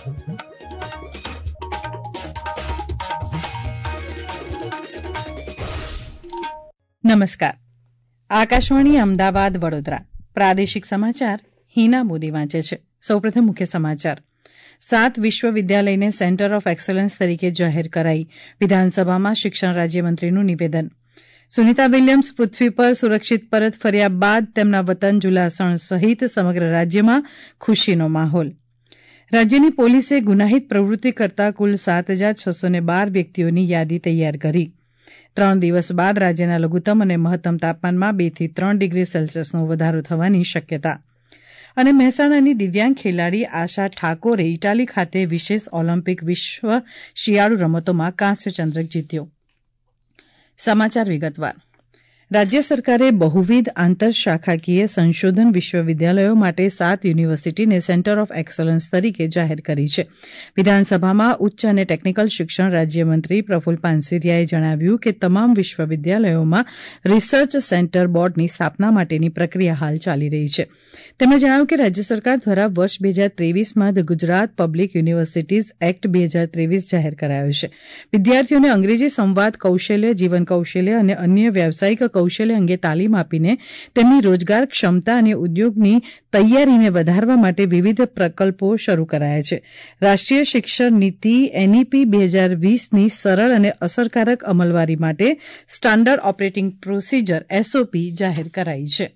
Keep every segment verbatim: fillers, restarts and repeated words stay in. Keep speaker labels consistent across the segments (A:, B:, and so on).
A: નમસ્કાર. આકાશવાણી અમદાવાદ વડોદરા પ્રાદેશિક સમાચાર હિના મોદી વાંચે છે. સૌપ્રથમ મુખ્ય સમાચાર. સાત વિશ્વવિદ્યાલયને સેન્ટર ઓફ એક્સલન્સ તરીકે જાહેર કરાઈ. વિધાનસભામાં શિક્ષણ રાજ્યમંત્રીનું નિવેદન. સુનિતા વિલિયમ્સ પૃથ્વી પર સુરક્ષિત પરત ફર્યા બાદ તેમના વતન જુલાસણ સહિત સમગ્ર રાજ્યમાં ખુશીનો માહોલ. રાજ્યની પોલીસે ગુનાહિત પ્રવૃત્તિ કરતા કુલ સાત હજાર છસો ને બાર વ્યક્તિઓની યાદી તૈયાર કરી. ત્રણ દિવસ બાદ રાજ્યના લઘુત્તમ અને મહત્તમ તાપમાનમાં બે થી ત્રણ ડિગ્રી સેલ્સિયસનો વધારો થવાની શક્યતા. અને મહેસાણાની દિવ્યાંગ ખેલાડી આશા ઠાકોરે ઇટાલી ખાતે વિશેષ ઓલિમ્પિક વિશ્વ શિયાળુ રમતોમાં કાંસ્ય ચંદ્રક જીત્યો. સમાચાર વિગતવાર. રાજ્ય સરકારે બહુવિધ આંતરશાખાકીય સંશોધન વિશ્વવિદ્યાલયો માટે સાત યુનિવર્સિટીને સેન્ટર ઓફ એક્સલન્સ તરીકે જાહેર કરી છે. વિધાનસભામાં ઉચ્ચ અને ટેકનિકલ શિક્ષણ રાજ્યમંત્રી પ્રફુલ્લ પાનસેરિયાએ જણાવ્યું કે તમામ વિશ્વવિદ્યાલયોમાં રિસર્ચ સેન્ટર બોર્ડની સ્થાપના માટેની પ્રક્રિયા હાલ ચાલી રહી છે. તેમણે જણાવ્યું કે રાજ્ય સરકાર દ્વારા વર્ષ બે હજાર ત્રેવીસમાં the Gujarat public universities act બે હજાર ત્રેવીસ જાહેર કરાયો છે. વિદ્યાર્થીઓને અંગ્રેજી સંવાદ કૌશલ્ય, જીવન કૌશલ્ય અને અન્ય વ્યાવસાયિક કૌશલ્ય અંગે તાલીમ આપીને તેમની રોજગાર ક્ષમતા અને ઉદ્યોગની તૈયારીને વધારવા માટે વિવિધ પ્રકલ્પો શરૂ કરાયા છે. રાષ્ટ્રીય શિક્ષણ નીતિ એનઈપી બે હજાર વીસની સરળ અને અસરકારક અમલવારી માટે સ્ટાન્ડર્ડ ઓપરેટિંગ પ્રોસિજર એસઓપી જાહેર કરાઈ છે.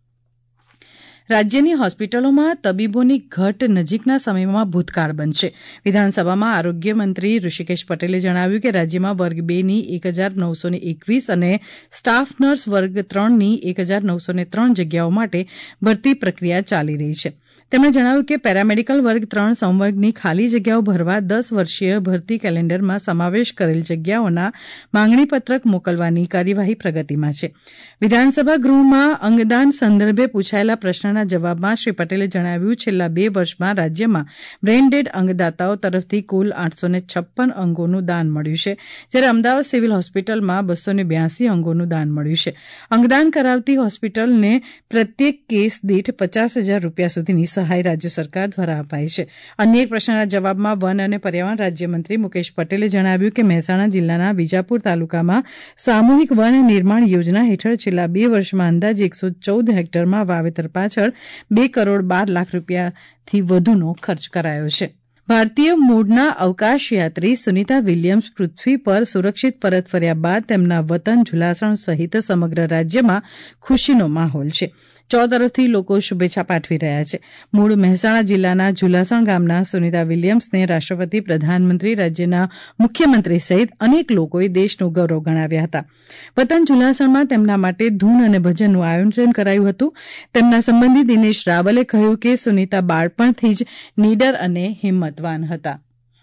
A: રાજ્યની હોસ્પિટલોમાં તબીબોની ઘટ નજીકના સમયમાં ભૂતકાળ બનશે. વિધાનસભામાં આરોગ્ય મંત્રી ઋષિકેશ પટેલે જણાવ્યું કે રાજ્યમાં વર્ગ બે ની એક હજાર નવસો એકવીસ અને સ્ટાફ નર્સ વર્ગ ત્રણ ની એક હજાર નવસો ત્રણ જગ્યાઓ માટે ભરતી પ્રક્રિયા ચાલી રહી છે. તેમણે જણાવ્યું કે પેરામેડિકલ વર્ગ ત્રણ સંવર્ગની ખાલી જગ્યાઓ ભરવા દસ વર્ષીય ભરતી કેલેન્ડરમાં સમાવેશ કરેલ જગ્યાઓના માંગણીપત્રક મોકલવાની કાર્યવાહી પ્રગતિમાં છે. વિધાનસભા ગૃહમાં અંગદાન સંદર્ભે પૂછાયેલા પ્રશ્નના જવાબમાં શ્રી પટેલે જણાવ્યું છેલ્લા બે વર્ષમાં રાજ્યમાં બ્રેઇનડેડ અંગદાતાઓ તરફથી કુલ આઠસો છપ્પન અંગોનું દાન મળ્યું છે, જ્યારે અમદાવાદ સિવિલ હોસ્પિટલમાં બસો બ્યાસી અંગોનું દાન મળ્યું છે. અંગદાન કરાવતી હોસ્પિટલને પ્રત્યેક કેસ દીઠ પચાસ હજાર રૂપિયા સુધીની સહાય રાજ્ય સરકાર દ્વારા અપાય છે. અન્ય એક પ્રશ્નના જવાબમાં વન અને પર્યાવરણ રાજ્યમંત્રી મુકેશ પટેલે જણાવ્યું કે મહેસાણા જિલ્લાના વિજાપુર તાલુકામાં સામૂહિક વન નિર્માણ યોજના હેઠળ છેલ્લા બે વર્ષમાં અંદાજે એકસો ચૌદ હેક્ટરમાં વાવેતર પાછળ બે કરોડ બાર લાખ રૂપિયાથી વધુનો ખર્ચ કરાયો છે. ભારતીય મૂળના અવકાશયાત્રી સુનિતા વિલિયમ્સ પૃથ્વી પર સુરક્ષિત પરત ફર્યા બાદ તેમના વતન જુલાસણ સહિત સમગ્ર રાજ્યમાં ખુશીનો માહોલ છે. ચો તરફથી લોકો શુભેચ્છા પાઠવી રહ્યા છે. મૂળ મહેસાણા જિલ્લાના જુલાસણ ગામના સુનિતા વિલિયમ્સને રાષ્ટ્રપતિ, પ્રધાનમંત્રી, રાજ્યના મુખ્યમંત્રી સહિત અનેક લોકોએ દેશનું ગૌરવ ગણાવ્યા હતા. વતન જુલાસણમાં તેમના માટે ધૂન અને ભજનનું આયોજન કરાયું હતું. તેમના સંબંધી દિનેશ રાવલે કહ્યું કે સુનિતા બાળપણથી જ નીડર અને હિંમતવાન હતા.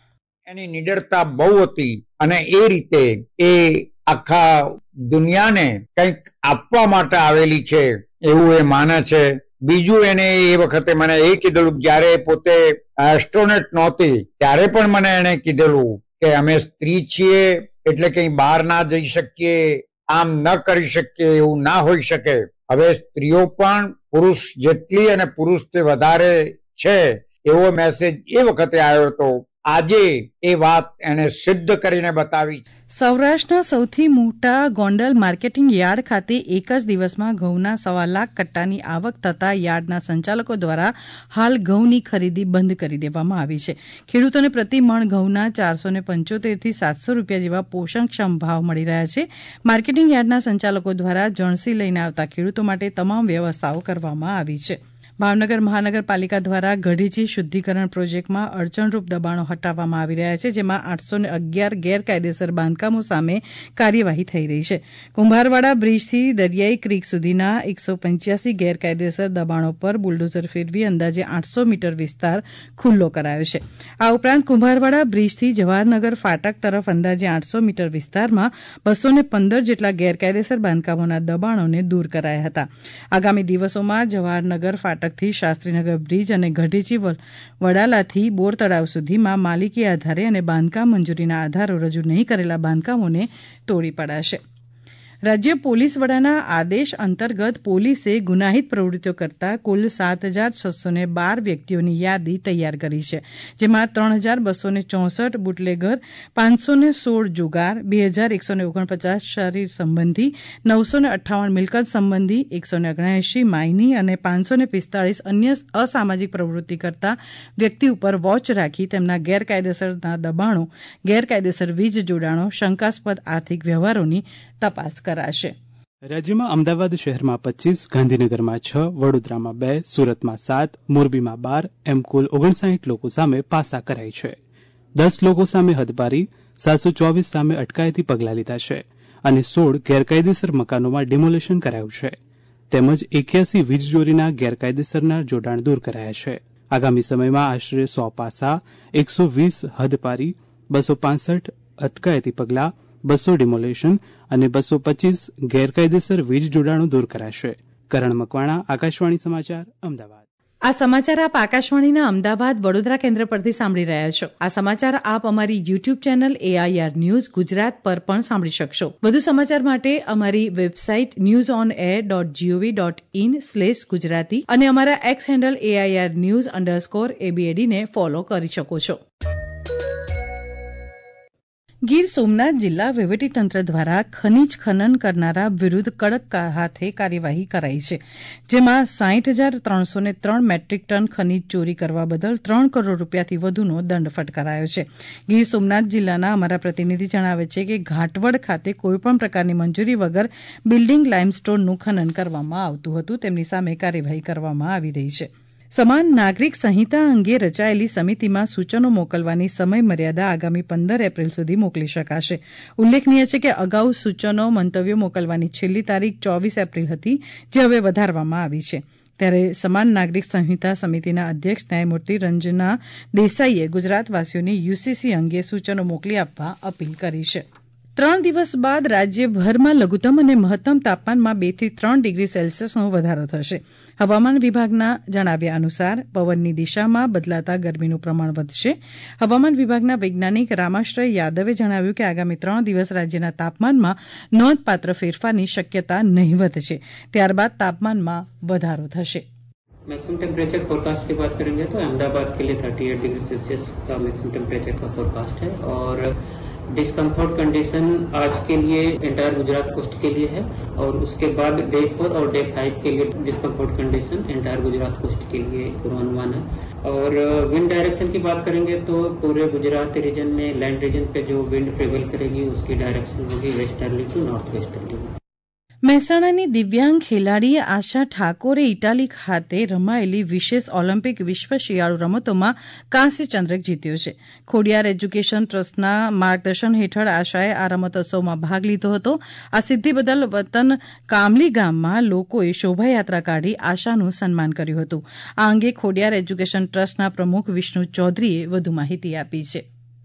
B: એની નીડરતા બહુ હતી અને એ રીતે એ આખા દુનિયાને કંઈક આપવા માટે આવેલી છે એવું એ માને છે. બીજું એને એ વખતે મને એ કીધેલું, જયારે પોતે એસ્ટ્રોનોટ નહોતી ત્યારે પણ મને એને કીધેલું કે અમે સ્ત્રી છીએ એટલે કઈ બહાર ના જઈ શકીએ, આમ ન કરી શકીએ, એવું ના હોઈ શકે. હવે સ્ત્રીઓ પણ પુરુષ જેટલી અને પુરુષથી વધારે છે એવો મેસેજ એ વખતે આવ્યો હતો. આજે એ વાત એને સિદ્ધ કરીને બતાવી.
A: સૌરાષ્ટ્રના સૌથી મોટા ગોંડલ માર્કેટિંગ યાર્ડ ખાતે એક જ દિવસમાં ઘઉંના સવા લાખ કટ્ટાની આવક થતા યાર્ડના સંચાલકો દ્વારા હાલ ઘઉંની ખરીદી બંધ કરી દેવામાં આવી છે. ખેડૂતોને પ્રતિ મણ ઘઉંના ચારસો પંચોતેર થી સાતસો રૂપિયા જેવા પોષણક્ષમ ભાવ મળી રહ્યા છે. માર્કેટિંગ યાર્ડના સંચાલકો દ્વારા જણસી લઈને આવતા ખેડૂતો માટે તમામ વ્યવસ્થાઓ કરવામાં આવી છે. ભાવનગર મહાનગરપાલિકા દ્વારા ગઢીચી શુદ્ધિકરણ પ્રોજેક્ટમાં અડચણરૂપ દબાણો હટાવવામાં આવી રહ્યા છે, જેમાં આઠસો અગિયાર ગેરકાયદેસર બાંધકામો સામે કાર્યવાહી થઈ રહી છે. કુંભારવાડા બ્રિજથી દરિયાઈ ક્રીક સુધીના એકસો પંચ્યાસી ગેરકાયદેસર દબાણો પર બુલડોઝર ફેરવી અંદાજે આઠસો મીટર વિસ્તાર ખુલ્લો કરાયો છે. આ ઉપરાંત કુંભારવાડા બ્રિજથી જવાહરનગર ફાટક તરફ અંદાજે આઠસો મીટર વિસ્તારમાં બસો પંદર જેટલા ગેરકાયદેસર બાંધકામોના દબાણોને દૂર કરાયા હતા. આગામી દિવસોમાં જવાહરનગર ફાટક થી શાસ્ત્રીનગર બ્રિજ અને ગઢીચી વડાલાથી બોર તળાવ સુધીમાં માલિકી આધારે અને બાંધકામ મંજૂરીના આધારો રજૂ નહીં કરેલા બાંધકામોને તોડી પડાશે. રાજ્ય પોલીસ વડાના આદેશ અંતર્ગત પોલીસે ગુનાહિત પ્રવૃત્તિઓ કરતા કુલ સાત હજાર છસો ને બાર વ્યક્તિઓની યાદી તૈયાર કરી છે, જેમાં ત્રણ હજાર બસો ને ચોસઠ બુટલેગર, પાંચસો ને સોળ જુગાર, બે હજાર એકસો ને ઓગણપચાસ શરીર સંબંધી, નવસો ને અઠ્ઠાવન મિલકત સંબંધી, એકસો ને ઓગણએંશી માયની અને પાંચસો ને પિસ્તાળીસ અન્ય અસામાજિક પ્રવૃત્તિ કરતા વ્યક્તિ ઉપર વોચ રાખી તેમના ગેરકાયદેસરના દબાણો, ગેરકાયદેસર વીજ જોડાણો, શંકાસ્પદ આર્થિક વ્યવહારોની તપાસ કરાશે.
C: રાજ્યમાં અમદાવાદ શહેરમાં પચીસ, ગાંધીનગરમાં છ, વડોદરામાં બે, સુરતમાં સાત, મોરબીમાં બાર એમ કુલ ઓગણસાઠ લોકો સામે પાસા કરાઈ છે. દસ લોકો સામે હદપારી, સાતસો ચોવીસ સામે અટકાયતી પગલાં લીધા છે અને સોળ ગેરકાયદેસર મકાનોમાં ડિમોલેશન કરાયું છે, તેમજ એક્યાસી વીજચોરીના ગેરકાયદેસરના જોડાણ દૂર કરાયા છે. આગામી સમયમાં આશરે સો પાસા, એકસો વીસ હદપારી, બસો પાંસઠ અટકાયતી પગલાં, બસો ડિમોલેશન અને બસો પચીસ ગેરકાયદેસર વીજ જોડાણો દૂર કરાશે. કરણ મકવાણા, આકાશવાણી સમાચાર, અમદાવાદ.
A: આ સમાચાર આપ આકાશવાણીના અમદાવાદ વડોદરા કેન્દ્ર પરથી સાંભળી રહ્યા છો. આ સમાચાર આપ અમારી YouTube channel AIR news Gujarat પર પણ સાંભળી શકશો. વધુ સમાચાર માટે અમારી website news on air dot G O V dot in slash Gujarati અને અમારા X handle AIR news underscore એબીએડીને ફોલો કરી શકો છો. ગીર સોમનાથ જિલ્લા વહીવટીતંત્ર દ્વારા ખનીજ ખનન કરનારા વિરુદ્ધ કડક હાથે કાર્યવાહી કરાઈ છે, જેમાં સાઠ હજાર ત્રણસો ને ત્રણ મેટ્રિક ટન ખનીજ ચોરી કરવા બદલ ત્રણ કરોડ રૂપિયાથી વધુનો દંડ ફટકારાયો છે. ગીર સોમનાથ જિલ્લાના અમારા પ્રતિનિધિ જણાવે છે કે ઘાટવડ ખાતે કોઈપણ પ્રકારની મંજૂરી વગર બિલ્ડિંગ લાઇમસ્ટોનનું ખનન કરવામાં આવતું હતું, તેમની સામે કાર્યવાહી કરવામાં આવી રહી છે. સમાન નાગરિક સંહિતા અંગે રચાયેલી સમિતિમાં સૂચનો મોકલવાની સમય મર્યાદા આગામી પંદર એપ્રિલ સુધી મોકલી શકાશે. ઉલ્લેખનીય છે કે અગાઉ સૂચનો મંતવ્યો મોકલવાની છેલ્લી તારીખ ચોવીસ એપ્રિલ હતી, જે હવે વધારવામાં આવી છે. ત્યારે સમાન નાગરિક સંહિતા સમિતિના અધ્યક્ષ ન્યાયમૂર્તિ રંજના દેસાઈએ ગુજરાતવાસીઓને યુસીસી અંગે સૂચનો મોકલી આપવા અપીલ કરી છે. ત્રણ દિવસ બાદ રાજ્યભરમાં લઘુત્તમ અને મહત્તમ તાપમાનમાં બે થી ત્રણ ડિગ્રી સેલ્સિયસનો વધારો થશે. હવામાન વિભાગના જણાવ્યા અનુસાર પવનની દિશામાં બદલાતા ગરમીનું પ્રમાણ વધશે. હવામાન વિભાગના વૈજ્ઞાનિક રામાશ્રય યાદવે જણાવ્યું કે આગામી ત્રણ દિવસ રાજ્યના તાપમાનમાં નોંધપાત્ર ફેરફારની શક્યતા નહિવત છે. ત્યારબાદ તાપમાનમાં વધારો થશે.
D: मैक्सिमम टेम्परेचर फोरकास्ट की बात करेंगे तो अहमदाबाद के लिए अड़तीस डिग्री सेल्सियस का मैक्सिमम टेम्परेचर का फोरकास्ट है और डिस्कम्फर्ट कंडीशन आज के लिए एंटायर गुजरात कोस्ट के लिए है और उसके बाद डे फोर और डे फाइव के लिए discomfort condition entire Gujarat coast के लिए पूर्वानुमान है. और विंड डायरेक्शन की बात करेंगे तो पूरे गुजरात रीजन में लैंड रीजन पे जो विंड प्रेवल करेगी उसकी डायरेक्शन होगी वेस्टर्ली टू नॉर्थ वेस्टर्ली.
A: મહેસાણાની દિવ્યાંગ ખેલાડી આશા ઠાકોરે ઇટાલી ખાતે રમાયેલી વિશેષ ઓલિમ્પિક વિશ્વ શિયાળુ રમતોમાં કાંસ્ય ચંદ્રક જીત્યો છે. ખોડિયાર એજ્યુકેશન ટ્રસ્ટના માર્ગદર્શન હેઠળ આશાએ આ રમતોત્સવમાં ભાગ લીધો હતો. આ સિદ્ધિ બદલ વતન કામલી ગામમાં લોકોએ શોભાયાત્રા કાઢી આશાનું સન્માન કર્યું હતું. આ અંગે ખોડિયાર એજ્યુકેશન ટ્રસ્ટના પ્રમુખ વિષ્ણુ ચૌધરીએ વધુ માહિતી આપી છે.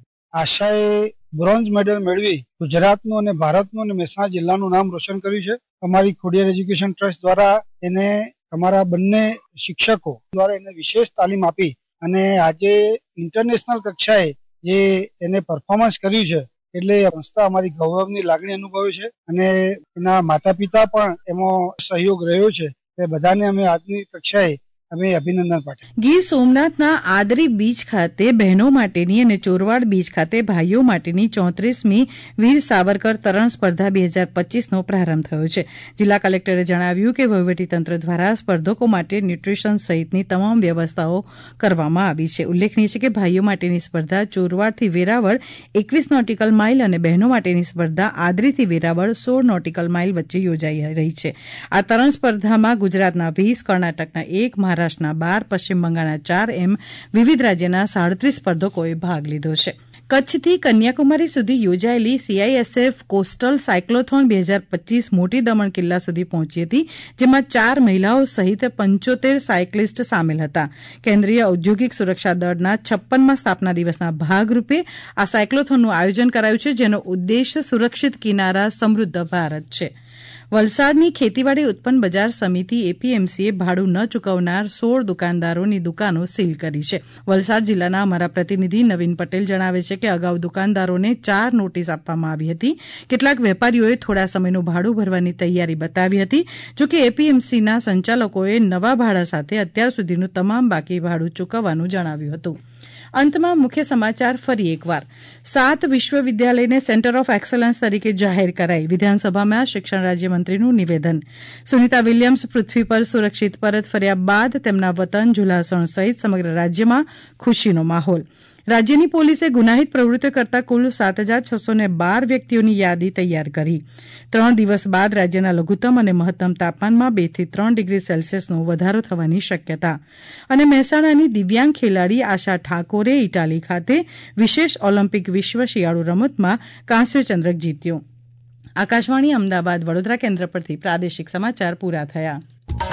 E: આશાએ બ્રોન્ઝ મેડલ મેળવી ગુજરાતનું અને ભારતનું અને મહેસાણા જિલ્લાનું નામ રોશન કર્યું છે. અમારી ખોડિયાર એજ્યુકેશન ટ્રસ્ટ દ્વારા એને અમારા બંને શિક્ષકો દ્વારા એને વિશેષ તાલીમ આપી અને આજે ઇન્ટરનેશનલ કક્ષાએ જે એને પરફોર્મન્સ કર્યું છે એટલે સંસ્થા અમારી ગૌરવની લાગણી અનુભવે છે અને એના માતા પિતા પણ એમાં સહયોગ રહ્યો છે. એ બધાને અમે આજની કક્ષાએ અમે અભિનંદન પાઠવીએ.
A: ગીર સોમનાથના આદરી બીચ ખાતે બહેનો માટેની અને ચોરવાડ બીચ ખાતે ભાઈઓ માટેની ચોત્રીસમી વીર સાવરકર તરણ સ્પર્ધા બે હજાર પચીસનો પ્રારંભ થયો છે. જિલ્લા કલેક્ટરે જણાવ્યું કે વહીવટીતંત્ર દ્વારા સ્પર્ધકો માટે ન્યુટ્રીશન સહિતની તમામ વ્યવસ્થાઓ કરવામાં આવી છે. ઉલ્લેખનીય છે કે ભાઈઓ માટેની સ્પર્ધા ચોરવાડથી વેરાવળ એકવીસ નોટિકલ માઇલ અને બહેનો માટેની સ્પર્ધા આદરીથી વેરાવળ સોળ નોટિકલ માઇલ વચ્ચે યોજાઈ રહી છે. આ તરણ સ્પર્ધામાં ગુજરાતના વીસ, કર્ણાટકના એક, મહારાષ્ટ્રના બાર, પશ્ચિમ બંગાળના ચાર એમ વિવિધ રાજ્યના સાડત્રીસ સ્પર્ધકોએ ભાગ લીધો છે. કચ્છથી કન્યાકુમારી સુધી યોજાયેલી સીઆઈએસએફ કોસ્ટલ સાયક્લોથોન બે હજાર પચીસ મોટી દમણ કિલ્લા સુધી પહોંચી હતી, જેમાં ચાર મહિલાઓ સહિત પંચોતેર સાયકલિસ્ટ સામેલ હતા. કેન્દ્રીય ઔદ્યોગિક સુરક્ષા દળના છપ્પનમાં સ્થાપના દિવસના ભાગરૂપે આ સાયક્લોથોનનું આયોજન કરાયું છે, જેનો ઉદ્દેશ સુરક્ષિત કિનારા સમૃદ્ધ ભારત છે. વલસાડની ખેતીવાડી ઉત્પન્ન બજાર સમિતિ એપીએમસીએ ભાડું ન ચૂકવનાર સોળ દુકાનદારોની દુકાનો સીલ કરી છે. વલસાડ જિલ્લાના અમારા પ્રતિનિધિ નવીન પટેલ જણાવે છે કે અગાઉ દુકાનદારોને ચાર નોટિસ આપવામાં આવી હતી. કેટલાક વેપારીઓએ થોડા સમયનું ભાડું ભરવાની તૈયારી બતાવી હતી. જોકે એપીએમસીના સંચાલકોએ નવા ભાડા સાથે અત્યાર સુધીનું તમામ બાકી ભાડું ચૂકવવાનું જણાવ્યું હતું. અંતમાં મુખ્ય સમાચાર ફરી એકવાર. સાત વિશ્વવિદ્યાલયને સેન્ટર ઓફ એક્સલન્સ તરીકે જાહેર કરાઈ. વિધાનસભામાં શિક્ષણ રાજ્યમંત્રીનું નિવેદન. સુનિતા વિલિયમ્સ પૃથ્વી પર સુરક્ષિત પરત ફર્યા બાદ તેમના વતન ઝુલાસણ સહિત સમગ્ર રાજ્યમાં ખુશીનો માહોલ. રાજ્યની પોલીસે ગુનાહિત પ્રવૃત્તિઓ કરતા કુલ સાત હજાર છસો ને બાર વ્યક્તિઓની યાદી તૈયાર કરી. ત્રણ દિવસ બાદ રાજ્યના લઘુત્તમ અને મહત્તમ તાપમાનમાં બે થી ત્રણ ડિગ્રી સેલ્સિયસનો વધારો થવાની શક્યતા. અને મહેસાણાની દિવ્યાંગ ખેલાડી આશા ઠાકોરે ઇટાલી ખાતે વિશેષ ઓલિમ્પિક વિશ્વ શિયાળુ રમતમાં કાંસ્ય ચંદ્રક જીત્યો. આકાશવાણી અમદાવાદ વડોદરા કેન્દ્ર પરથી પ્રાદેશિક સમાચાર પૂરા થયા.